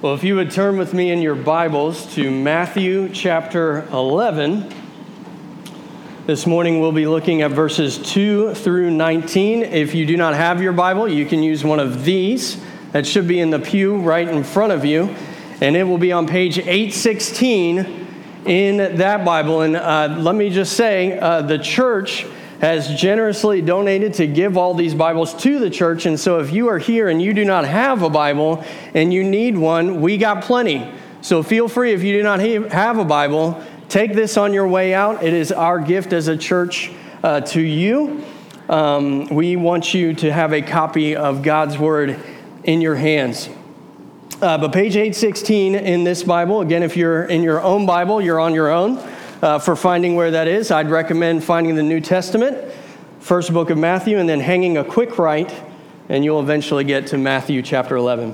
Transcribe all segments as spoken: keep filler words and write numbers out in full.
Well, if you would turn with me in your Bibles to Matthew chapter eleven. This morning we'll be looking at verses two through nineteen. If you do not have your Bible, you can use one of these. That should be in the pew right in front of you. And it will be on page eight sixteen in that Bible. And uh, let me just say, uh, the church has generously donated to give all these Bibles to the church. And so if you are here and you do not have a Bible and you need one, we got plenty. So feel free, if you do not have a Bible, take this on your way out. It is our gift as a church uh, to you. Um, we want you to have a copy of God's Word in your hands. Uh, but page eight sixteen in this Bible, again, if you're in your own Bible, you're on your own. Uh, for finding where that is, I'd recommend finding the New Testament, first book of Matthew, and then hanging a quick right, and you'll eventually get to Matthew chapter eleven.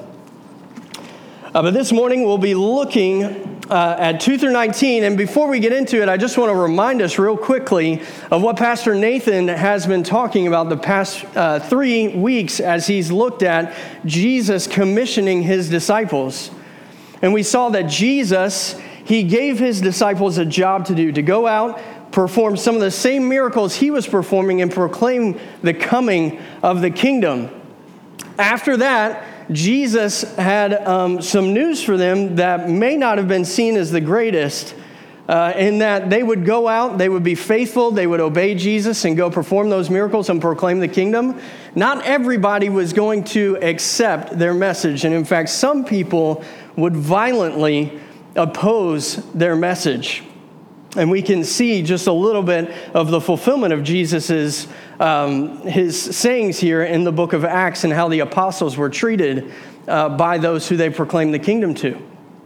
Uh, but this morning, we'll be looking uh, at two through nineteen, and before we get into it, I just want to remind us real quickly of what Pastor Nathan has been talking about the past uh, three weeks as he's looked at Jesus commissioning his disciples. And we saw that Jesus, he gave his disciples a job to do, to go out, perform some of the same miracles he was performing, and proclaim the coming of the kingdom. After that, Jesus had um, some news for them that may not have been seen as the greatest, uh, in that they would go out, they would be faithful, they would obey Jesus and go perform those miracles and proclaim the kingdom. Not everybody was going to accept their message, and in fact, some people would violently oppose their message. And we can see just a little bit of the fulfillment of Jesus's um, his sayings here in the book of Acts and how the apostles were treated uh, by those who they proclaimed the kingdom to.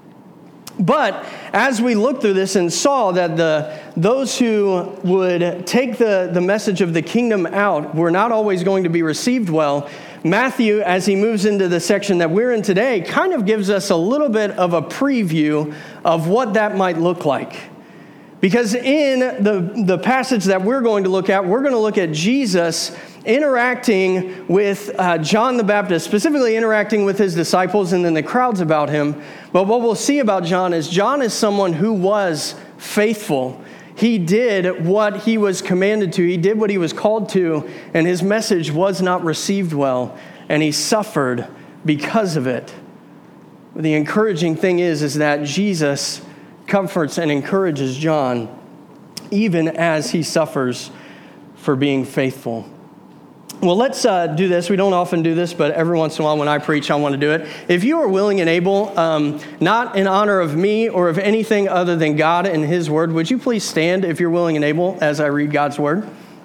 But as we looked through this and saw that the those who would take the, the message of the kingdom out were not always going to be received well, Matthew, as he moves into the section that we're in today, kind of gives us a little bit of a preview of what that might look like. Because in the, the passage that we're going to look at, we're going to look at Jesus interacting with uh, John the Baptist, specifically interacting with his disciples and then the crowds about him. But what we'll see about John is John is someone who was faithful. He did what he was commanded to. He did what he was called to, and his message was not received well, and he suffered because of it. The encouraging thing is, is that Jesus comforts and encourages John even as he suffers for being faithful. Well, let's uh, do this. We don't often do this, but every once in a while when I preach, I want to do it. If you are willing and able, um, not in honor of me or of anything other than God and his word, would you please stand if you're willing and able as I read God's word?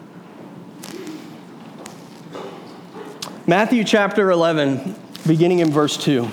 Matthew chapter eleven, beginning in verse two.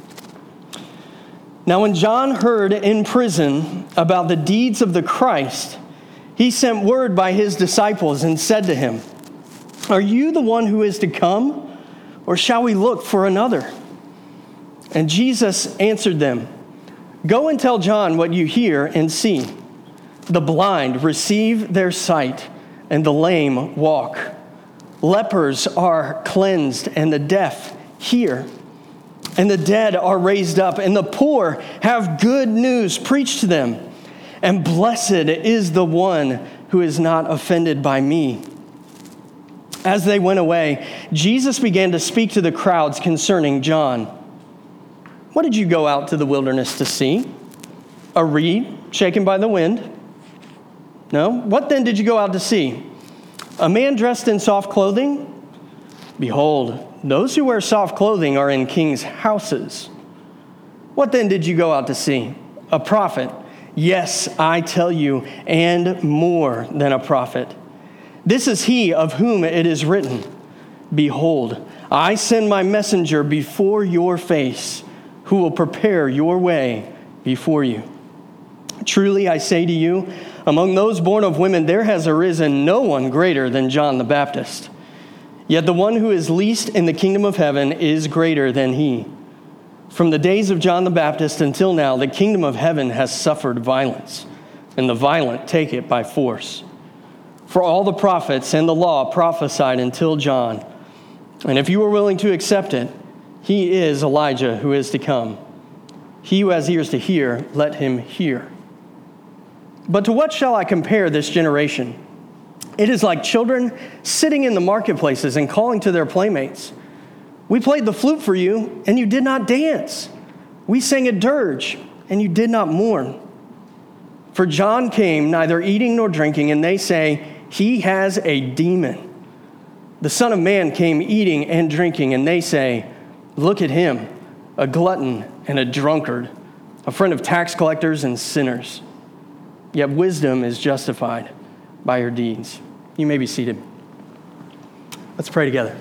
Now when John heard in prison about the deeds of the Christ, he sent word by his disciples and said to him, "Are you the one who is to come, or shall we look for another?" And Jesus answered them, "Go and tell John what you hear and see. The blind receive their sight, and the lame walk. Lepers are cleansed, and the deaf hear. And the dead are raised up, and the poor have good news preached to them. And blessed is the one who is not offended by me." As they went away, Jesus began to speak to the crowds concerning John. "What did you go out to the wilderness to see? A reed shaken by the wind? No? What then did you go out to see? A man dressed in soft clothing? Behold, those who wear soft clothing are in kings' houses. What then did you go out to see? A prophet? Yes, I tell you, and more than a prophet. This is he of whom it is written, 'Behold, I send my messenger before your face, who will prepare your way before you.' Truly I say to you, among those born of women there has arisen no one greater than John the Baptist. Yet the one who is least in the kingdom of heaven is greater than he. From the days of John the Baptist until now, the kingdom of heaven has suffered violence, and the violent take it by force. For all the prophets and the law prophesied until John. And if you are willing to accept it, he is Elijah who is to come. He who has ears to hear, let him hear. But to what shall I compare this generation? It is like children sitting in the marketplaces and calling to their playmates. We played the flute for you, and you did not dance. We sang a dirge, and you did not mourn. For John came neither eating nor drinking, and they say, he has a demon. The Son of Man came eating and drinking, and they say, look at him, a glutton and a drunkard, a friend of tax collectors and sinners. Yet wisdom is justified by her deeds. You may be seated. Let's pray together.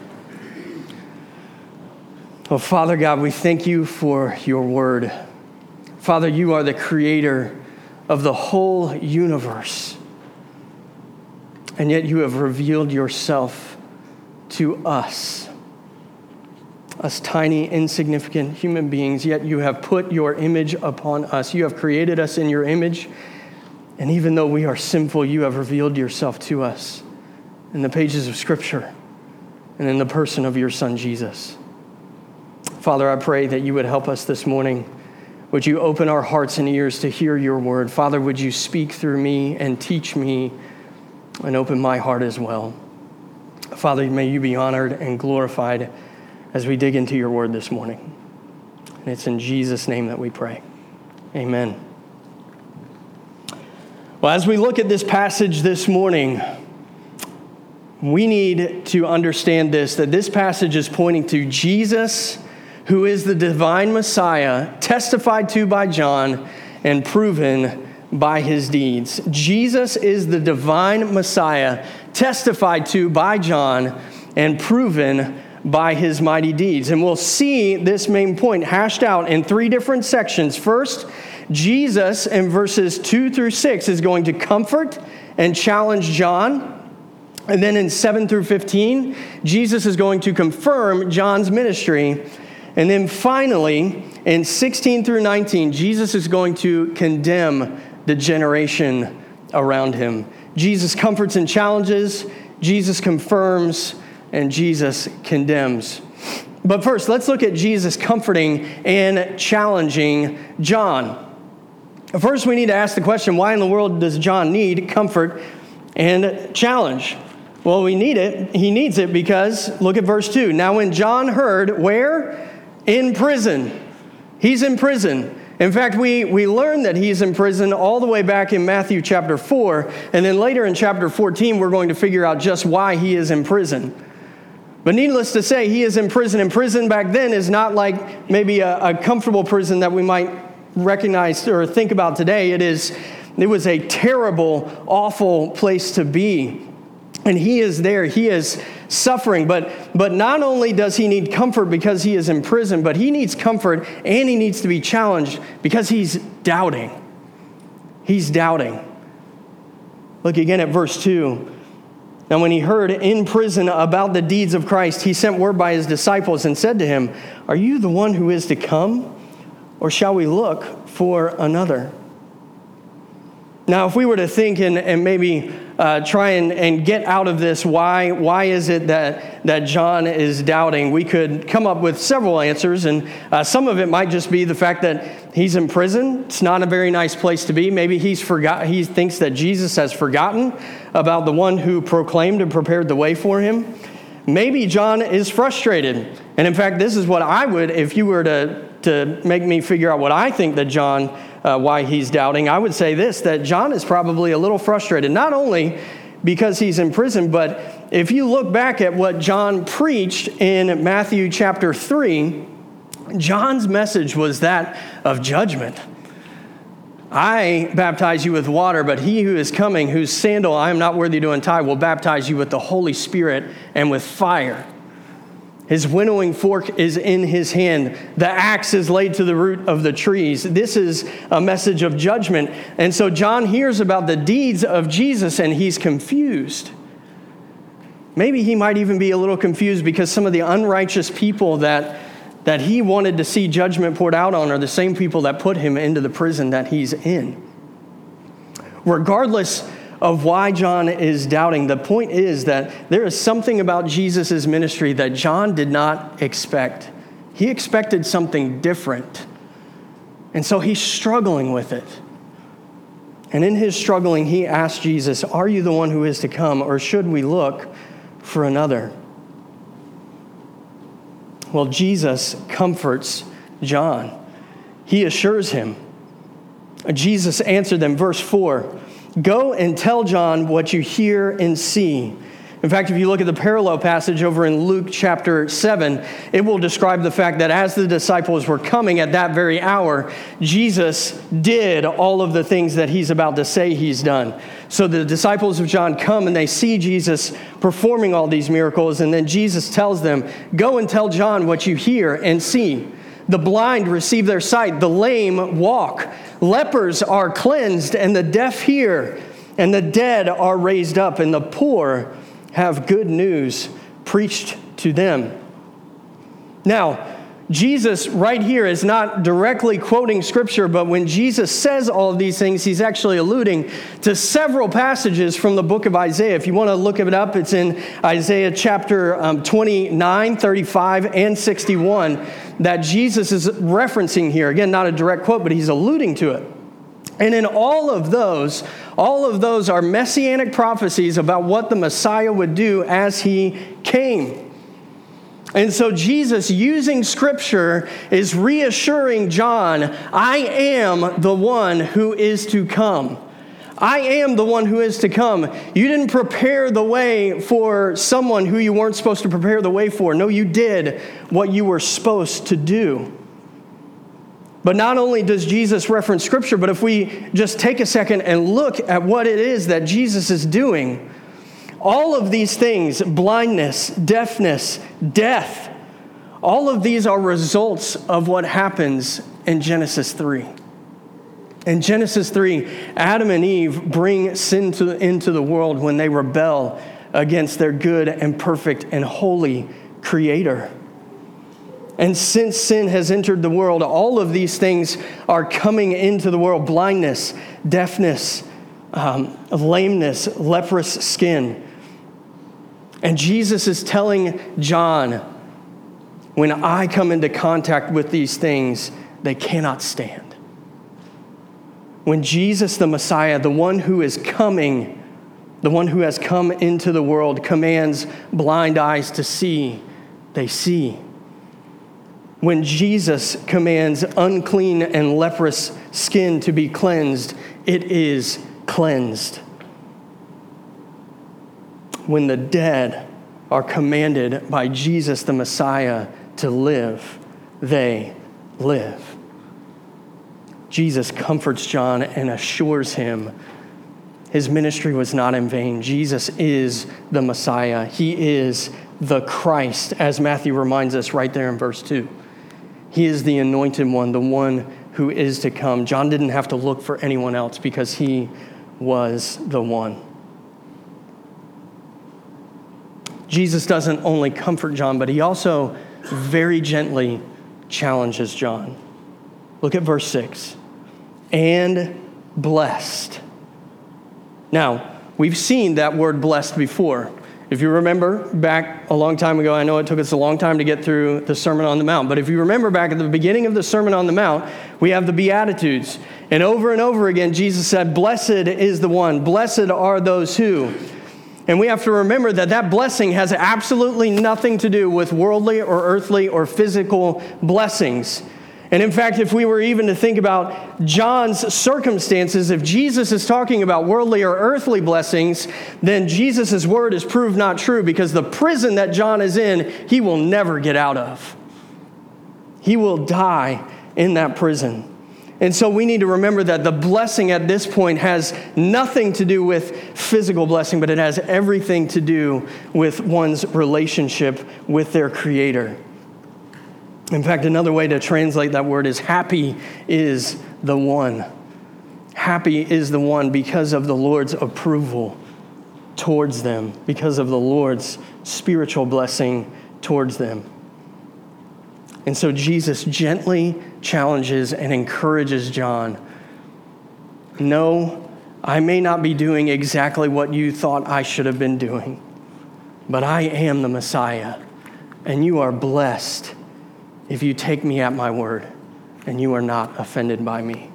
Oh, Father God, we thank you for your word. Father, you are the creator of the whole universe. And yet you have revealed yourself to us. Us tiny, insignificant human beings, yet you have put your image upon us. You have created us in your image, and even though we are sinful, you have revealed yourself to us in the pages of Scripture and in the person of your Son, Jesus. Father, I pray that you would help us this morning. Would you open our hearts and ears to hear your word? Father, would you speak through me and teach me and open my heart as well? Father, may you be honored and glorified as we dig into your word this morning. And it's in Jesus' name that we pray. Amen. Well, as we look at this passage this morning, we need to understand this, that this passage is pointing to Jesus, who is the divine Messiah, testified to by John and proven by his deeds. Jesus is the divine Messiah, testified to by John and proven by his mighty deeds. And we'll see this main point hashed out in three different sections. First, Jesus in verses two through six is going to comfort and challenge John. And then in seven through fifteen, Jesus is going to confirm John's ministry. And then finally, in sixteen through nineteen, Jesus is going to condemn the generation around him. Jesus comforts and challenges, Jesus confirms, and Jesus condemns. But first, let's look at Jesus comforting and challenging John. First, we need to ask the question, why in the world does John need comfort and challenge? Well, we need it. He needs it because, look at verse two. Now when John heard, where? In prison. He's in prison. In fact, we, we learn that he's in prison all the way back in Matthew chapter four. And then later in chapter fourteen, we're going to figure out just why he is in prison. But needless to say, he is in prison. And prison back then is not like maybe a, a comfortable prison that we might recognize or think about today. It is, it was a terrible, awful place to be. And he is there. He is suffering. But, but not only does he need comfort because he is in prison, but he needs comfort and he needs to be challenged because he's doubting. He's doubting. Look again at verse two. Now when he heard in prison about the deeds of Christ, he sent word by his disciples and said to him, are you the one who is to come, or shall we look for another? Now, if we were to think and, and maybe uh, try and, and get out of this, why why is it that, that John is doubting? We could come up with several answers, and uh, some of it might just be the fact that he's in prison. It's not a very nice place to be. Maybe he's forgot. He thinks that Jesus has forgotten about the one who proclaimed and prepared the way for him. Maybe John is frustrated. And in fact, this is what I would, if you were to, to make me figure out what I think that John Uh, why he's doubting, I would say this, that John is probably a little frustrated, not only because he's in prison, but if you look back at what John preached in Matthew chapter three, John's message was that of judgment. I baptize you with water, but he who is coming, whose sandal I am not worthy to untie, will baptize you with the Holy Spirit and with fire. His winnowing fork is in his hand. The axe is laid to the root of the trees. This is a message of judgment. And so John hears about the deeds of Jesus and he's confused. Maybe he might even be a little confused because some of the unrighteous people that, that he wanted to see judgment poured out on are the same people that put him into the prison that he's in. Regardless of why John is doubting, the point is that there is something about Jesus' ministry that John did not expect. He expected something different. And so he's struggling with it. And in his struggling, he asked Jesus, "Are you the one who is to come, or should we look for another?" Well, Jesus comforts John. He assures him. Jesus answered them, verse four, "Go and tell John what you hear and see." In fact, if you look at the parallel passage over in Luke chapter seven, it will describe the fact that as the disciples were coming at that very hour, Jesus did all of the things that he's about to say he's done. So the disciples of John come and they see Jesus performing all these miracles, and then Jesus tells them, "Go and tell John what you hear and see. The blind receive their sight, the lame walk, lepers are cleansed, and the deaf hear, and the dead are raised up, and the poor have good news preached to them." Now, Jesus right here is not directly quoting Scripture, but when Jesus says all of these things, he's actually alluding to several passages from the book of Isaiah. If you want to look it up, it's in Isaiah chapter um, twenty-nine, thirty-five, and sixty-one that Jesus is referencing here. Again, not a direct quote, but he's alluding to it. And in all of those, all of those are messianic prophecies about what the Messiah would do as he came. And so Jesus, using Scripture, is reassuring John, "I am the one who is to come. I am the one who is to come. You didn't prepare the way for someone who you weren't supposed to prepare the way for. No, you did what you were supposed to do." But not only does Jesus reference Scripture, but if we just take a second and look at what it is that Jesus is doing, all of these things, blindness, deafness, death, all of these are results of what happens in Genesis three. In Genesis three, Adam and Eve bring sin to, into the world when they rebel against their good and perfect and holy Creator. And since sin has entered the world, all of these things are coming into the world: blindness, deafness, um, lameness, leprous skin. And Jesus is telling John, when I come into contact with these things, they cannot stand. When Jesus, the Messiah, the one who is coming, the one who has come into the world, commands blind eyes to see, they see. When Jesus commands unclean and leprous skin to be cleansed, it is cleansed. When the dead are commanded by Jesus, the Messiah, to live, they live. Jesus comforts John and assures him his ministry was not in vain. Jesus is the Messiah. He is the Christ, as Matthew reminds us right there in verse two. He is the anointed one, the one who is to come. John didn't have to look for anyone else because he was the one. Jesus doesn't only comfort John, but he also very gently challenges John. Look at verse six. And blessed. Now, we've seen that word blessed before. If you remember back a long time ago, I know it took us a long time to get through the Sermon on the Mount, but if you remember back at the beginning of the Sermon on the Mount, we have the Beatitudes. And over and over again, Jesus said, "Blessed is the one, blessed are those who." And we have to remember that that blessing has absolutely nothing to do with worldly or earthly or physical blessings. And in fact, if we were even to think about John's circumstances, if Jesus is talking about worldly or earthly blessings, then Jesus' word is proved not true, because the prison that John is in, he will never get out of. He will die in that prison. And so we need to remember that the blessing at this point has nothing to do with physical blessing, but it has everything to do with one's relationship with their Creator. In fact, another way to translate that word is happy is the one. Happy is the one because of the Lord's approval towards them, because of the Lord's spiritual blessing towards them. And so Jesus gently challenges and encourages John. No, I may not be doing exactly what you thought I should have been doing, but I am the Messiah, and you are blessed if you take me at my word and you are not offended by me.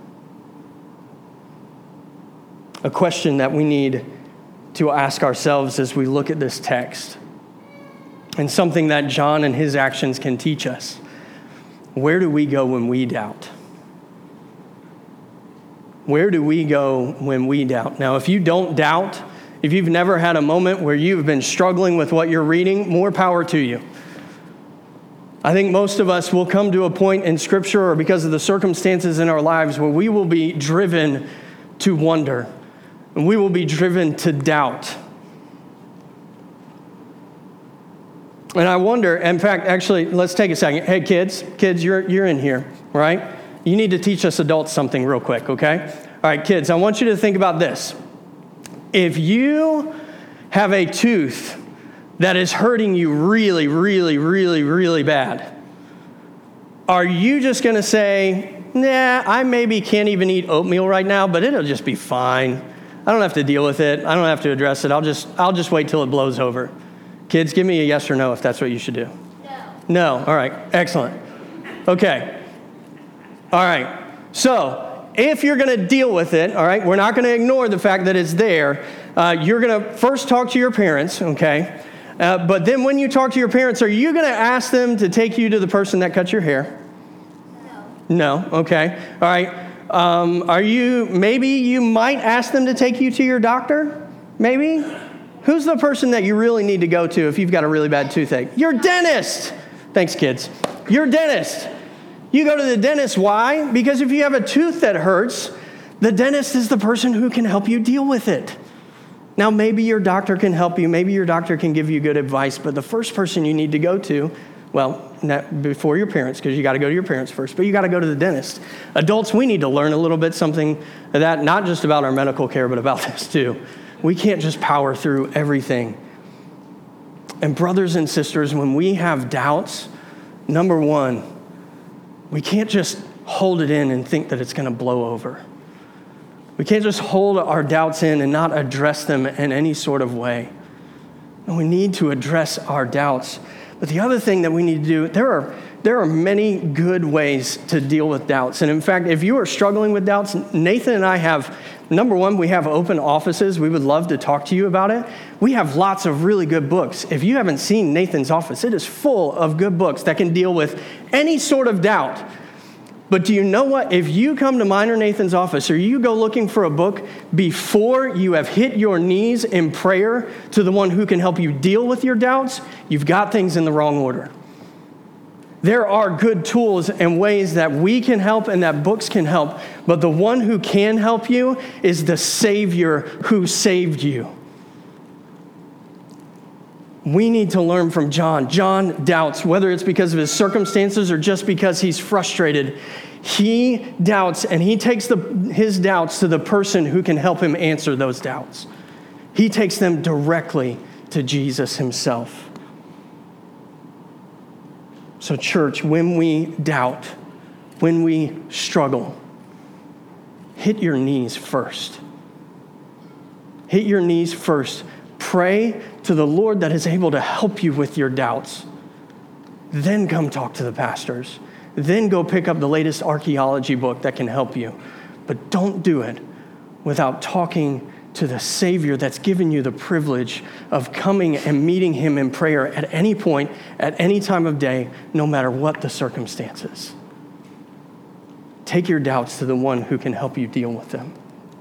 A question that we need to ask ourselves as we look at this text, and something that John and his actions can teach us. Where do we go when we doubt? Where do we go when we doubt? Now, if you don't doubt, if you've never had a moment where you've been struggling with what you're reading, more power to you. I think most of us will come to a point in Scripture or because of the circumstances in our lives where we will be driven to wonder, and we will be driven to doubt. And I wonder, in fact, actually, let's take a second. Hey, kids, kids, you're you're in here, right? You need to teach us adults something real quick, okay? All right, kids, I want you to think about this. If you have a tooth that is hurting you really, really, really, really bad, are you just going to say, nah, I maybe can't even eat oatmeal right now, but it'll just be fine. I don't have to deal with it. I don't have to address it. I'll just I'll just wait till it blows over. Kids, give me a yes or no if that's what you should do. No. No. All right. Excellent. Okay. All right. So if you're going to deal with it, all right, we're not going to ignore the fact that it's there. Uh, you're going to first talk to your parents, okay? Uh, but then when you talk to your parents, are you going to ask them to take you to the person that cut your hair? No. No. Okay. All right. Um, are you, maybe you might ask them to take you to your doctor? Maybe? Who's the person that you really need to go to if you've got a really bad toothache? Your dentist. Thanks, kids. Your dentist. You go to the dentist. Why? Because if you have a tooth that hurts, the dentist is the person who can help you deal with it. Now, maybe your doctor can help you. Maybe your doctor can give you good advice. But the first person you need to go to, well, not before your parents, because you got to go to your parents first, but you got to go to the dentist. Adults, we need to learn a little bit something of that, not just about our medical care, but about this too. We can't just power through everything. And brothers and sisters, when we have doubts, number one, we can't just hold it in and think that it's going to blow over. We can't just hold our doubts in and not address them in any sort of way. And we need to address our doubts. But the other thing that we need to do, there are there are many good ways to deal with doubts. And in fact, if you are struggling with doubts, Nathan and I have, number one, we have open offices. We would love to talk to you about it. We have lots of really good books. If you haven't seen Nathan's office, it is full of good books that can deal with any sort of doubt. But do you know what? If you come to mine or Nathan's office or you go looking for a book before you have hit your knees in prayer to the one who can help you deal with your doubts, you've got things in the wrong order. There are good tools and ways that we can help and that books can help, but the one who can help you is the Savior who saved you. We need to learn from John. John doubts, whether it's because of his circumstances or just because he's frustrated. He doubts, and he takes the, his doubts to the person who can help him answer those doubts. He takes them directly to Jesus himself. So church, when we doubt, when we struggle, hit your knees first. Hit your knees first. Pray to the Lord that is able to help you with your doubts. Then come talk to the pastors. Then go pick up the latest archaeology book that can help you. But don't do it without talking to the Savior that's given you the privilege of coming and meeting him in prayer at any point, at any time of day, no matter what the circumstances. Take your doubts to the one who can help you deal with them.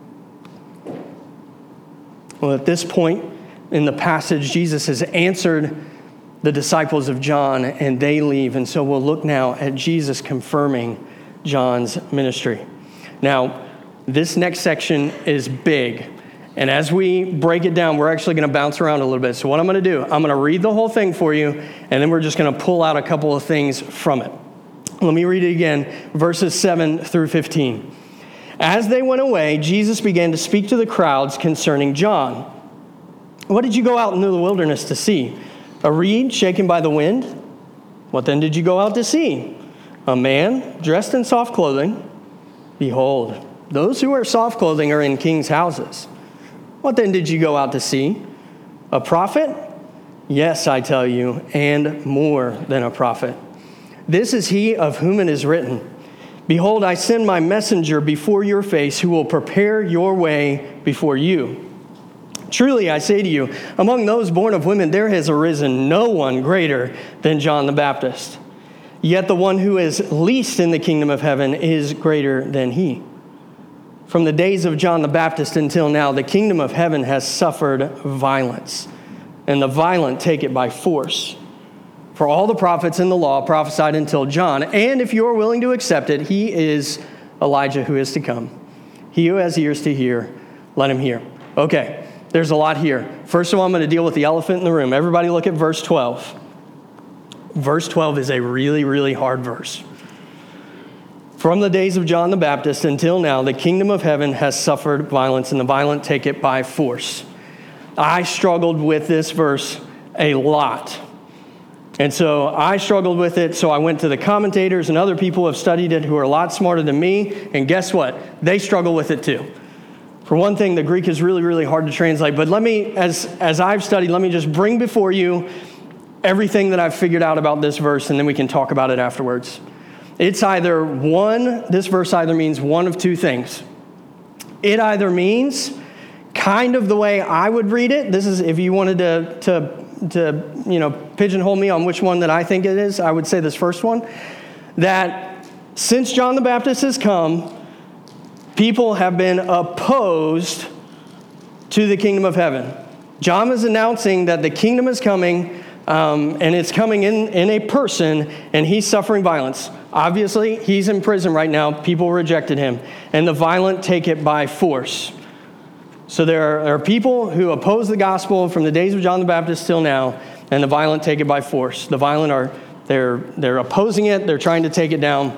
Well, at this point in the passage, Jesus has answered the disciples of John, and they leave. And so we'll look now at Jesus confirming John's ministry. Now, this next section is big. And as we break it down, we're actually going to bounce around a little bit. So what I'm going to do, I'm going to read the whole thing for you, and then we're just going to pull out a couple of things from it. Let me read it again, verses seven through fifteen. As they went away, Jesus began to speak to the crowds concerning John. What did you go out into the wilderness to see? A reed shaken by the wind? What then did you go out to see? A man dressed in soft clothing? Behold, those who wear soft clothing are in kings' houses. What then did you go out to see? A prophet? Yes, I tell you, and more than a prophet. This is he of whom it is written, Behold, I send my messenger before your face who will prepare your way before you. Truly, I say to you, among those born of women, there has arisen no one greater than John the Baptist. Yet the one who is least in the kingdom of heaven is greater than he. From the days of John the Baptist until now, the kingdom of heaven has suffered violence, and the violent take it by force. For all the prophets in the law prophesied until John, and if you are willing to accept it, he is Elijah who is to come. He who has ears to hear, let him hear. Okay, there's a lot here. First of all, I'm going to deal with the elephant in the room. Everybody look at verse twelve. Verse twelve is a really, really hard verse. From the days of John the Baptist until now, the kingdom of heaven has suffered violence, and the violent take it by force. I struggled with this verse a lot. And so I struggled with it, so I went to the commentators and other people who have studied it who are a lot smarter than me, and guess what? They struggle with it too. For one thing, the Greek is really, really hard to translate, but let me, as, as I've studied, let me just bring before you everything that I've figured out about this verse, and then we can talk about it afterwards. It's either one, this verse either means one of two things. It either means kind of the way I would read it. This is, if you wanted to, to to, you know, pigeonhole me on which one that I think it is, I would say this first one, that since John the Baptist has come, people have been opposed to the kingdom of heaven. John is announcing that the kingdom is coming, um, and it's coming in, in a person, and he's suffering violence. Obviously, he's in prison right now. People rejected him, and the violent take it by force. So there are, there are people who oppose the gospel from the days of John the Baptist till now, and the violent take it by force. The violent are, they're, they're opposing it, they're trying to take it down.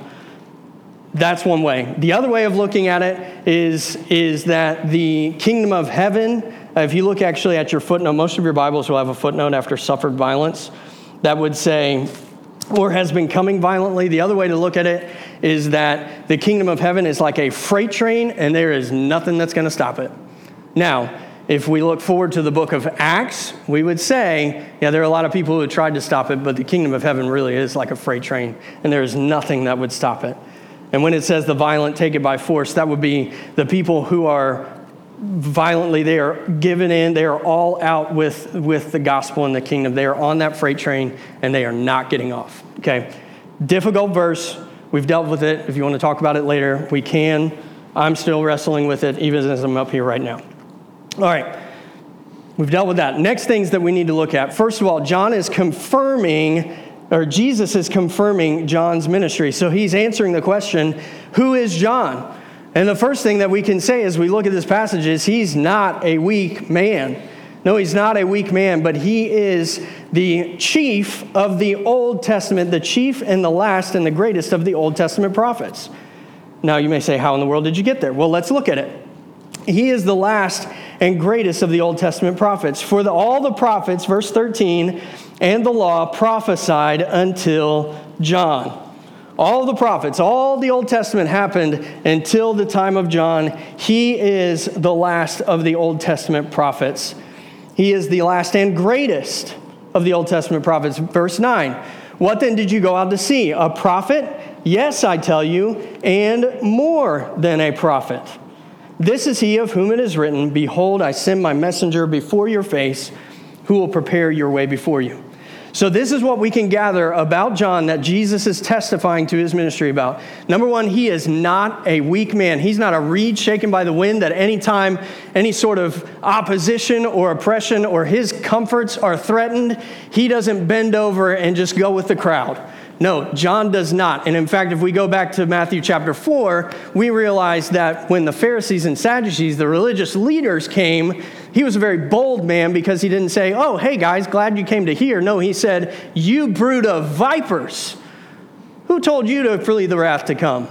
That's one way. The other way of looking at it is, is that the kingdom of heaven, if you look actually at your footnote, most of your Bibles will have a footnote after suffered violence that would say, or has been coming violently. The other way to look at it is that the kingdom of heaven is like a freight train, and there is nothing that's going to stop it. Now, if we look forward to the book of Acts, we would say, yeah, there are a lot of people who tried to stop it, but the kingdom of heaven really is like a freight train, and there is nothing that would stop it. And when it says the violent take it by force, that would be the people who are violently, they are given in, they are all out with, with the gospel and the kingdom. They are on that freight train, and they are not getting off. Okay, difficult verse. We've dealt with it. If you want to talk about it later, we can. I'm still wrestling with it, even as I'm up here right now. All right, we've dealt with that. Next things that we need to look at. First of all, John is confirming, or Jesus is confirming John's ministry. So he's answering the question, who is John? And the first thing that we can say as we look at this passage is he's not a weak man. No, he's not a weak man, but he is the chief of the Old Testament, the chief and the last and the greatest of the Old Testament prophets. Now you may say, how in the world did you get there? Well, let's look at it. He is the last and greatest of the Old Testament prophets. For the, all the prophets, verse thirteen, and the law prophesied until John. All the prophets, all the Old Testament happened until the time of John. He is the last of the Old Testament prophets. He is the last and greatest of the Old Testament prophets. Verse nine, what then did you go out to see? A prophet? Yes, I tell you, and more than a prophet. This is he of whom it is written, behold, I send my messenger before your face, who will prepare your way before you. So this is what we can gather about John that Jesus is testifying to his ministry about. Number one, he is not a weak man. He's not a reed shaken by the wind that any time any sort of opposition or oppression or his comforts are threatened, he doesn't bend over and just go with the crowd. No, John does not. And in fact, if we go back to Matthew chapter four, we realize that when the Pharisees and Sadducees, the religious leaders, came, he was a very bold man because he didn't say, oh, hey guys, glad you came to hear. No, he said, you brood of vipers. Who told you to flee the wrath to come?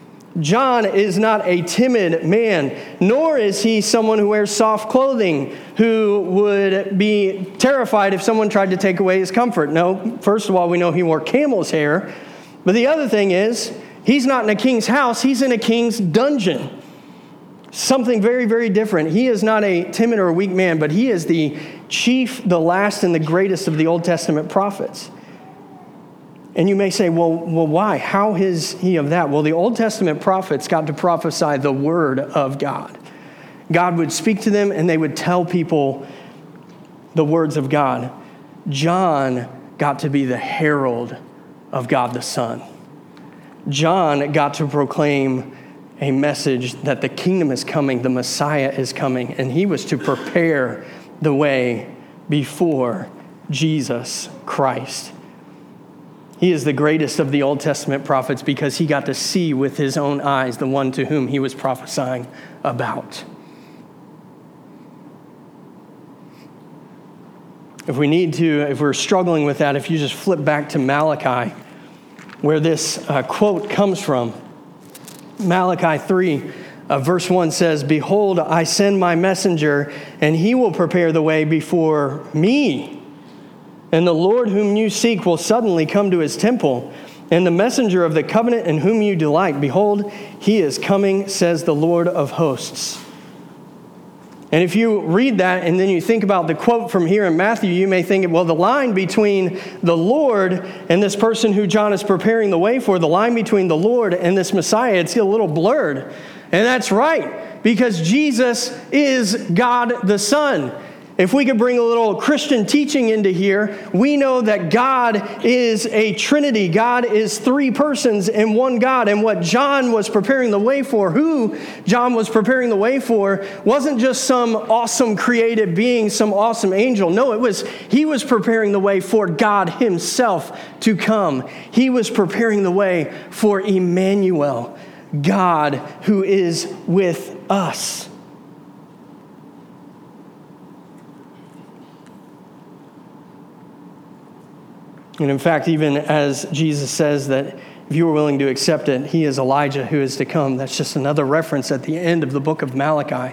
John is not a timid man, nor is he someone who wears soft clothing, who would be terrified if someone tried to take away his comfort. No, first of all, we know he wore camel's hair. But the other thing is, he's not in a king's house, he's in a king's dungeon. Something very, very different. He is not a timid or a weak man, but he is the chief, the last, and the greatest of the Old Testament prophets. And you may say, well, well, why? How is he of that? Well, the Old Testament prophets got to prophesy the word of God. God would speak to them and they would tell people the words of God. John got to be the herald of God the Son. John got to proclaim a message that the kingdom is coming, the Messiah is coming, and he was to prepare the way before Jesus Christ. He is the greatest of the Old Testament prophets because he got to see with his own eyes the one to whom he was prophesying about. If we need to, if we're struggling with that, if you just flip back to Malachi, where this uh, quote comes from, Malachi three, uh, verse one says, "Behold, I send my messenger, and he will prepare the way before me. And the Lord whom you seek will suddenly come to his temple. And the messenger of the covenant in whom you delight, behold, he is coming, says the Lord of hosts." And if you read that and then you think about the quote from here in Matthew, you may think, well, the line between the Lord and this person who John is preparing the way for, the line between the Lord and this Messiah, it's a little blurred. And that's right, because Jesus is God the Son. If we could bring a little Christian teaching into here, we know that God is a Trinity. God is three persons in one God. And what John was preparing the way for, who John was preparing the way for, wasn't just some awesome created being, some awesome angel. No, it was, he was preparing the way for God himself to come. He was preparing the way for Emmanuel, God who is with us. And in fact, even as Jesus says that if you are willing to accept it, he is Elijah who is to come. That's just another reference at the end of the book of Malachi,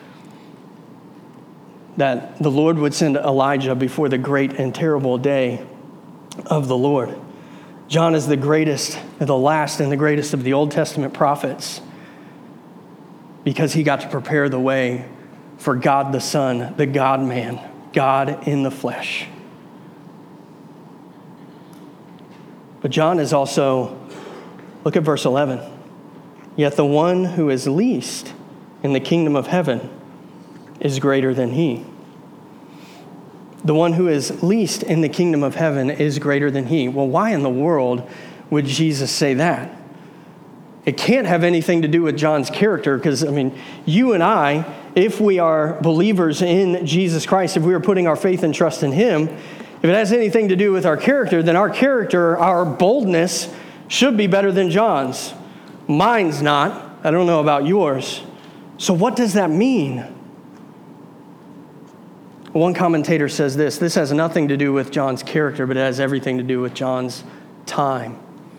that the Lord would send Elijah before the great and terrible day of the Lord. John is the greatest, the last and the greatest of the Old Testament prophets because he got to prepare the way for God the Son, the God-man, God in the flesh. But John is also, look at verse eleven. "Yet the one who is least in the kingdom of heaven is greater than he." The one who is least in the kingdom of heaven is greater than he. Well, why in the world would Jesus say that? It can't have anything to do with John's character because, I mean, you and I, if we are believers in Jesus Christ, if we are putting our faith and trust in him, if it has anything to do with our character, then our character, our boldness, should be better than John's. Mine's not. I don't know about yours. So what does that mean? One commentator says this, this has nothing to do with John's character, but it has everything to do with John's time.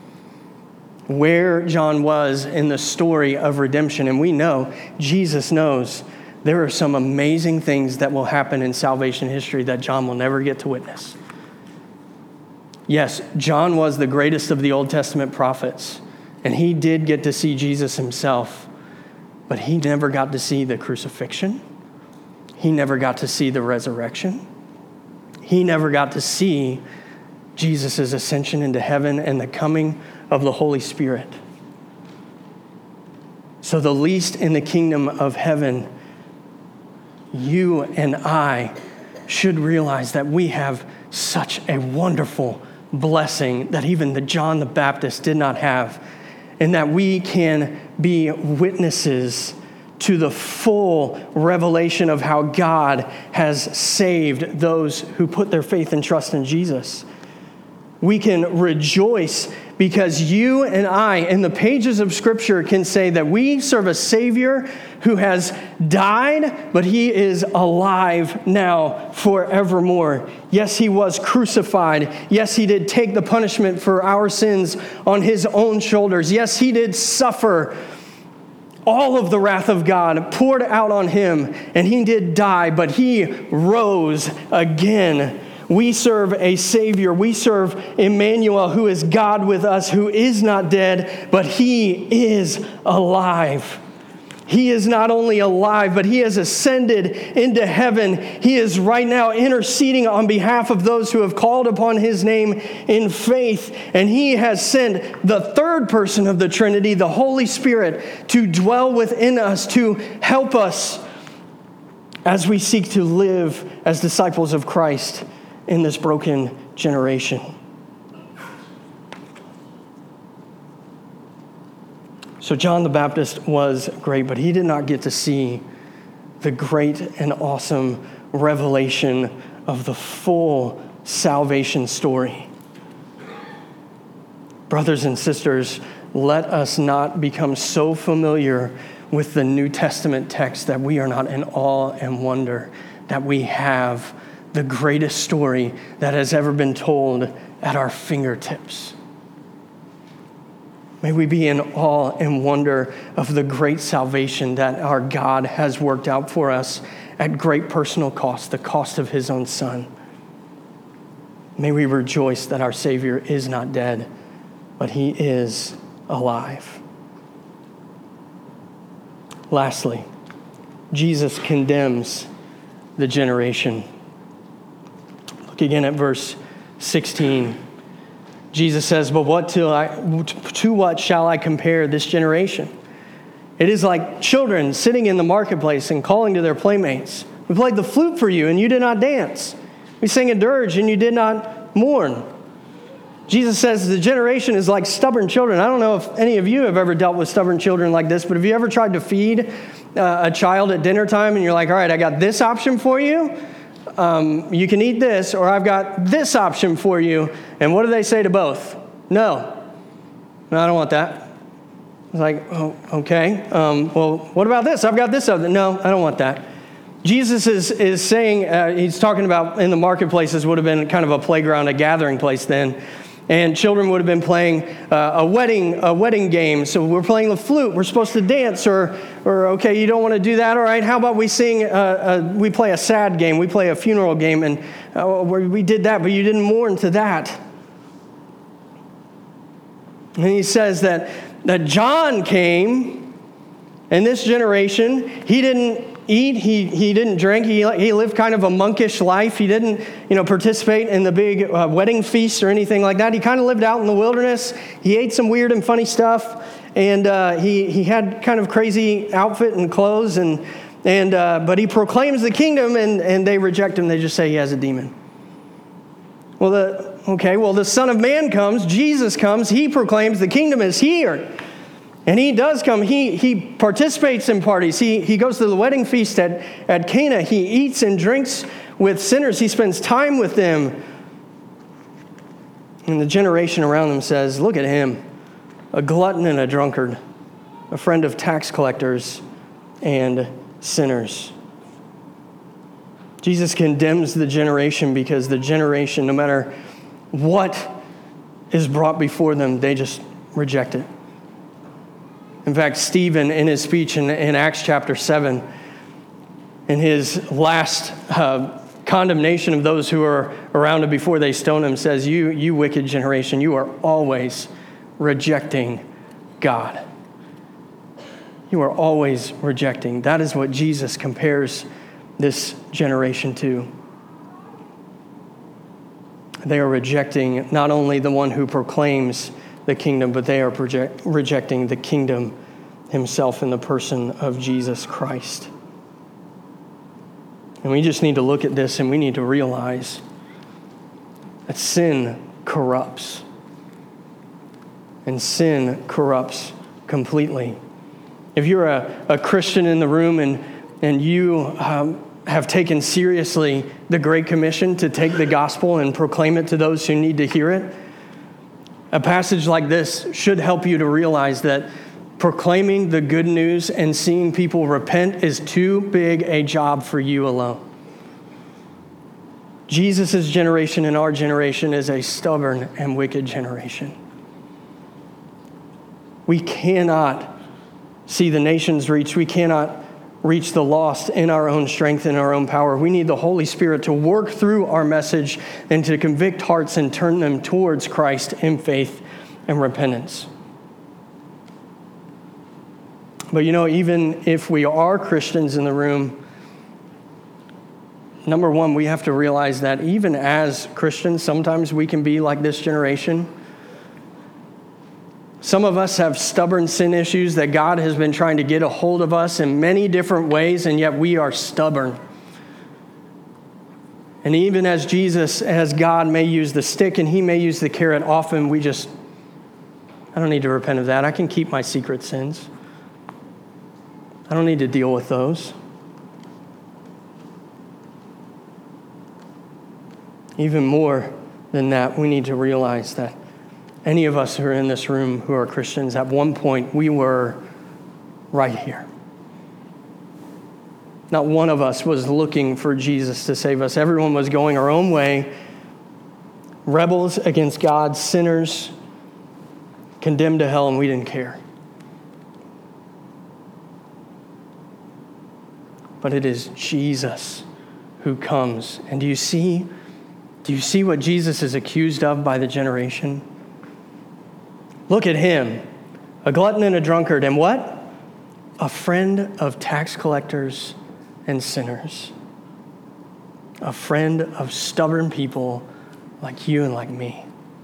Where John was in the story of redemption. And we know, Jesus knows, there are some amazing things that will happen in salvation history that John will never get to witness. Yes, John was the greatest of the Old Testament prophets, and he did get to see Jesus himself, but he never got to see the crucifixion. He never got to see the resurrection. He never got to see Jesus' ascension into heaven and the coming of the Holy Spirit. So the least in the kingdom of heaven, you and I should realize that we have such a wonderful blessing that even the John the Baptist did not have, and that we can be witnesses to the full revelation of how God has saved those who put their faith and trust in Jesus. We can rejoice because you and I, in the pages of Scripture, can say that we serve a Savior who has died, but he is alive now forevermore. Yes, he was crucified. Yes, he did take the punishment for our sins on his own shoulders. Yes, he did suffer all of the wrath of God poured out on him, and he did die, but he rose again. We serve a Savior. We serve Emmanuel, who is God with us, who is not dead, but he is alive. He is not only alive, but he has ascended into heaven. He is right now interceding on behalf of those who have called upon his name in faith. And he has sent the third person of the Trinity, the Holy Spirit, to dwell within us, to help us as we seek to live as disciples of Christ in this broken generation. So John the Baptist was great, but he did not get to see the great and awesome revelation of the full salvation story. Brothers and sisters, let us not become so familiar with the New Testament text that we are not in awe and wonder that we have the greatest story that has ever been told at our fingertips. May we be in awe and wonder of the great salvation that our God has worked out for us at great personal cost, the cost of his own Son. May we rejoice that our Savior is not dead, but he is alive. Lastly, Jesus condemns the generation. Look again at verse sixteen. Jesus says, but what to, I, to what shall I compare this generation? It is like children sitting in the marketplace and calling to their playmates. We played the flute for you and you did not dance. We sang a dirge and you did not mourn. Jesus says the generation is like stubborn children. I don't know if any of you have ever dealt with stubborn children like this, but have you ever tried to feed uh, a child at dinner time and you're like, all right, I got this option for you. Um, you can eat this, or I've got this option for you. And what do they say to both? No. No, I don't want that. It's like, oh, okay. Um, well, what about this? I've got this other. No, I don't want that. Jesus is is saying, uh, he's talking about in the marketplaces would have been kind of a playground, a gathering place then. And children would have been playing uh, a wedding a wedding game. So we're playing the flute. We're supposed to dance, or or okay, you don't want to do that. All right, how about we sing? Uh, uh, we play a sad game. We play a funeral game, and uh, we did that, but you didn't mourn to that. And he says that that John came, and this generation, he didn't eat, he he didn't drink, he he lived kind of a monkish life. He didn't, you know, participate in the big uh, wedding feasts or anything like that. He kind of lived out in the wilderness. He ate some weird and funny stuff, and uh, he he had kind of crazy outfit and clothes, and and uh, but he proclaims the kingdom, and and they reject him. They just say he has a demon. Well, the okay, well the Son of Man comes, Jesus comes, he proclaims the kingdom is here. And he does come. He he participates in parties. He he goes to the wedding feast at, at Cana. He eats and drinks with sinners. He spends time with them. And the generation around him says, look at him, a glutton and a drunkard, a friend of tax collectors and sinners. Jesus condemns the generation because the generation, no matter what is brought before them, they just reject it. In fact, Stephen, in his speech in, in Acts chapter seven, in his last uh, condemnation of those who are around him before they stone him, says, you, you wicked generation, you are always rejecting God. You are always rejecting. That is what Jesus compares this generation to. They are rejecting not only the one who proclaims the kingdom, but they are project, rejecting the kingdom himself in the person of Jesus Christ. And we just need to look at this and we need to realize that sin corrupts. And sin corrupts completely. If you're a, a Christian in the room and, and you um, have taken seriously the Great Commission to take the gospel and proclaim it to those who need to hear it, a passage like this should help you to realize that proclaiming the good news and seeing people repent is too big a job for you alone. Jesus' generation and our generation is a stubborn and wicked generation. We cannot see the nations reached. We cannot reach the lost in our own strength and our own power. We need the Holy Spirit to work through our message and to convict hearts and turn them towards Christ in faith and repentance. But you know, even if we are Christians in the room, number one, we have to realize that even as Christians, sometimes we can be like this generation. Some of us have stubborn sin issues that God has been trying to get a hold of us in many different ways, and yet we are stubborn. And even as Jesus, as God may use the stick and he may use the carrot, often we just, I don't need to repent of that. I can keep my secret sins. I don't need to deal with those. Even more than that, we need to realize that any of us who are in this room who are Christians, at one point we were right here. Not one of us was looking for Jesus to save us. Everyone was going our own way, rebels against God, sinners, condemned to hell, and we didn't care. But it is Jesus who comes. And do you see, do you see what Jesus is accused of by the generation? Look at him, a glutton and a drunkard, and what? A friend of tax collectors and sinners. A friend of stubborn people like you and like me.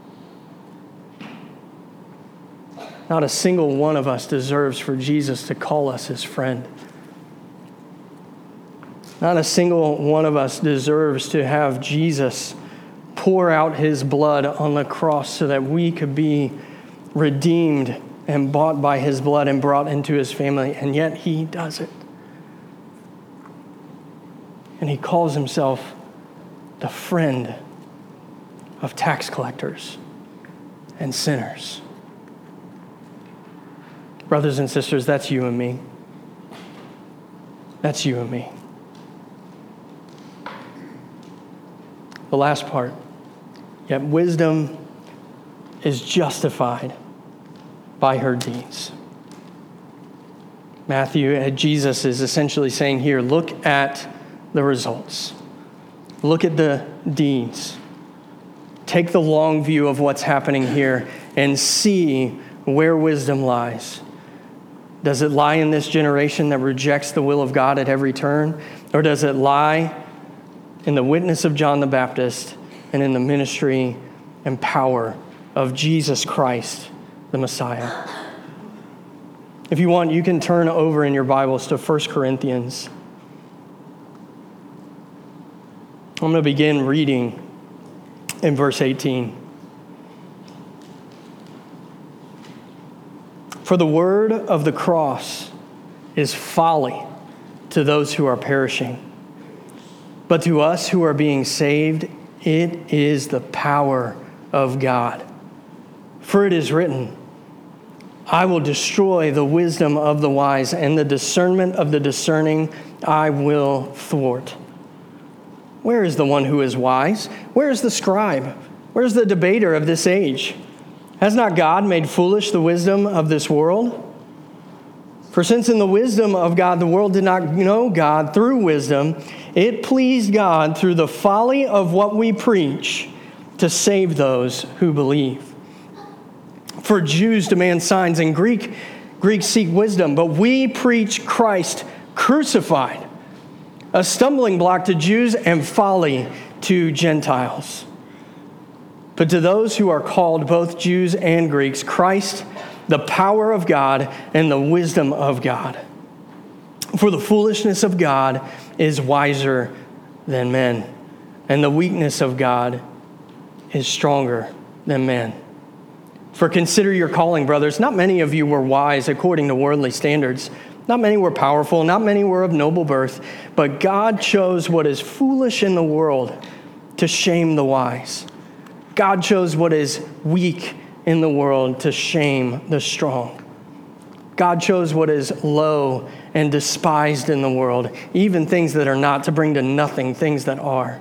Not a single one of us deserves for Jesus to call us his friend. Not a single one of us deserves to have Jesus pour out his blood on the cross so that we could be redeemed and bought by his blood and brought into his family, and yet he does it. And he calls himself the friend of tax collectors and sinners. Brothers and sisters, that's you and me. That's you and me. The last part, yet wisdom is justified by her deeds. Matthew, Jesus is essentially saying here, look at the results. Look at the deeds. Take the long view of what's happening here and see where wisdom lies. Does it lie in this generation that rejects the will of God at every turn? Or does it lie in the witness of John the Baptist and in the ministry and power of Jesus Christ, the Messiah? If you want, you can turn over in your Bibles to First Corinthians. I'm going to begin reading in verse eighteen. For the word of the cross is folly to those who are perishing, but to us who are being saved, it is the power of God. For it is written, I will destroy the wisdom of the wise, and the discernment of the discerning I will thwart. Where is the one who is wise? Where is the scribe? Where is the debater of this age? Has not God made foolish the wisdom of this world? For since in the wisdom of God the world did not know God through wisdom, it pleased God through the folly of what we preach to save those who believe. For Jews demand signs and Greek Greeks seek wisdom, but we preach Christ crucified, a stumbling block to Jews and folly to Gentiles. But to those who are called, both Jews and Greeks, Christ, the power of God and the wisdom of God. For the foolishness of God is wiser than men, and the weakness of God is stronger than men. For consider your calling, brothers. Not many of you were wise according to worldly standards. Not many were powerful. Not many were of noble birth. But God chose what is foolish in the world to shame the wise. God chose what is weak in the world to shame the strong. God chose what is low and despised in the world, even things that are not, to bring to nothing things that are,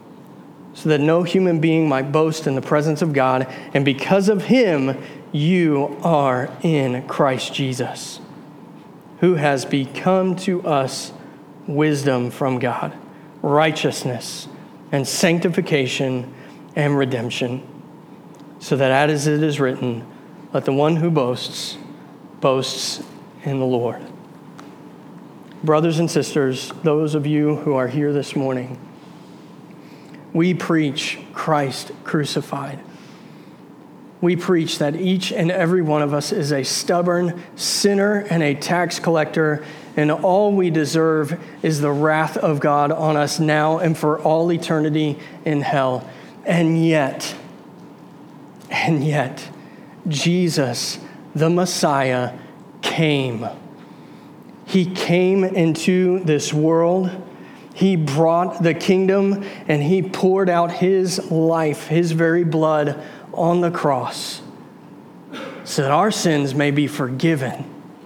so that no human being might boast in the presence of God. And because of him, you are in Christ Jesus, who has become to us wisdom from God, righteousness and sanctification and redemption, so that as it is written, let the one who boasts, boasts in the Lord. Brothers and sisters, those of you who are here this morning, we preach Christ crucified. We preach that each and every one of us is a stubborn sinner and a tax collector, and all we deserve is the wrath of God on us now and for all eternity in hell. And yet, and yet, Jesus, the Messiah, came. He came into this world. He brought the kingdom, and he poured out his life, his very blood, on the cross so that our sins may be forgiven,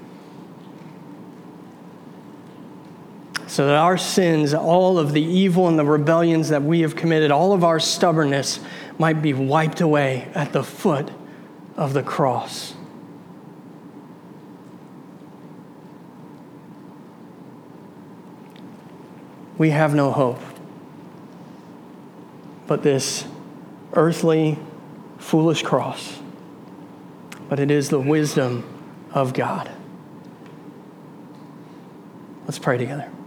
so that our sins, all of the evil and the rebellions that we have committed, all of our stubbornness might be wiped away at the foot of the cross. We have no hope but this earthly foolish cross, but it is the wisdom of God. Let's pray together.